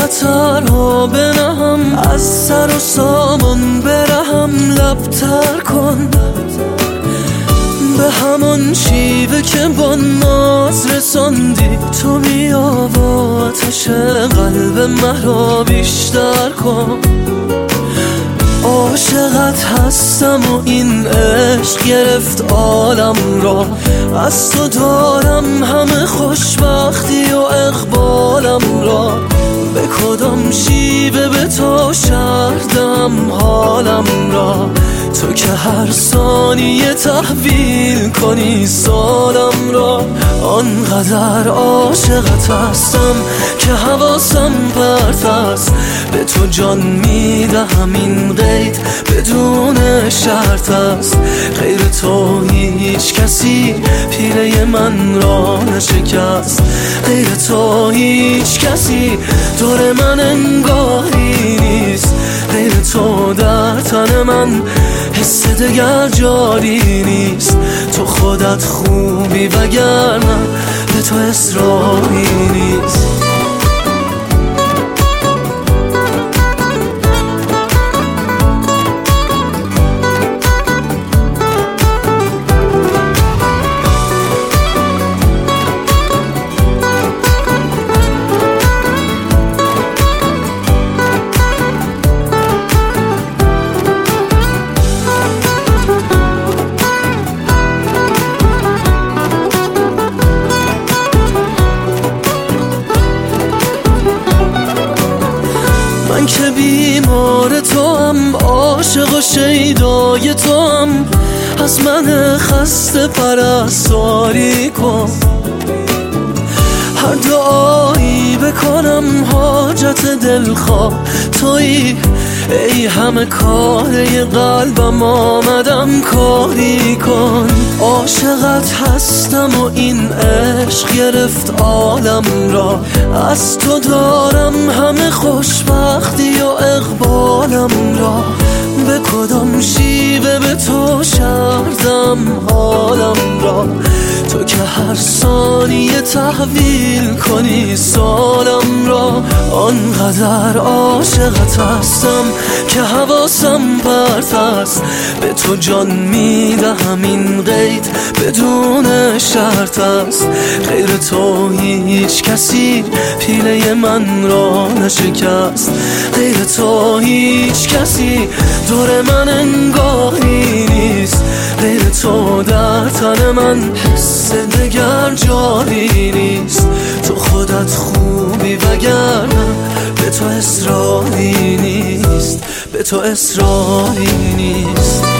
خطرها بنهم، از سر و سامان برهم. لبتر کن به همان شیوه که با ناز رساندی. تو بیا و آتش قلب مرا بیشتر کن. عاشقت هستم و این عشق گرفت عالم را. از تو دارم همه خوشبختی و اقبالم را. به کدام شیوه به تو شردم حالم را. تو که هر ثانیه تحویل کنی سالم را. آنقدر عاشقت هستم که حواسم پرت است. به تو جان میدهم این قید بدون شرط است. غیر تو هیچ کسی پیله من را نشکست. غیر تو هیچ کسی دور من انگاری نیست. غیر تو در تن من حس دگر جاری نیست. تو خودت خوبی وگرنه به تو اصراری نیست. من که بیمار تو هم، عاشق و شیدای تو هم. از من خسته پرستاری کن. هر دعایی بکنم حاجت دلخواه تویی. ای همه کاره قلبم آمدم کاری کن. عاشقت هستم و این عشق گرفت عالم را. از تو دارم همه خوشبختی و اقبالم را. به کدام شیوه به تو شردم حالم را. تو که هر ثانیه تحویل کنی سالم را. آنقدر عاشقت هستم که حواسم پرت است. به تو جان میدهم این قید بدون شرط است. غیر تو هیچ کسی پیله من را نشکست. غیر تو هیچ کسی دور من انگاری نیست. غیر تو در تن من حس دگر جاری نیست. تو خودت خوبی وگرنه به تو اصراری نیست. به تو اصراری نیست.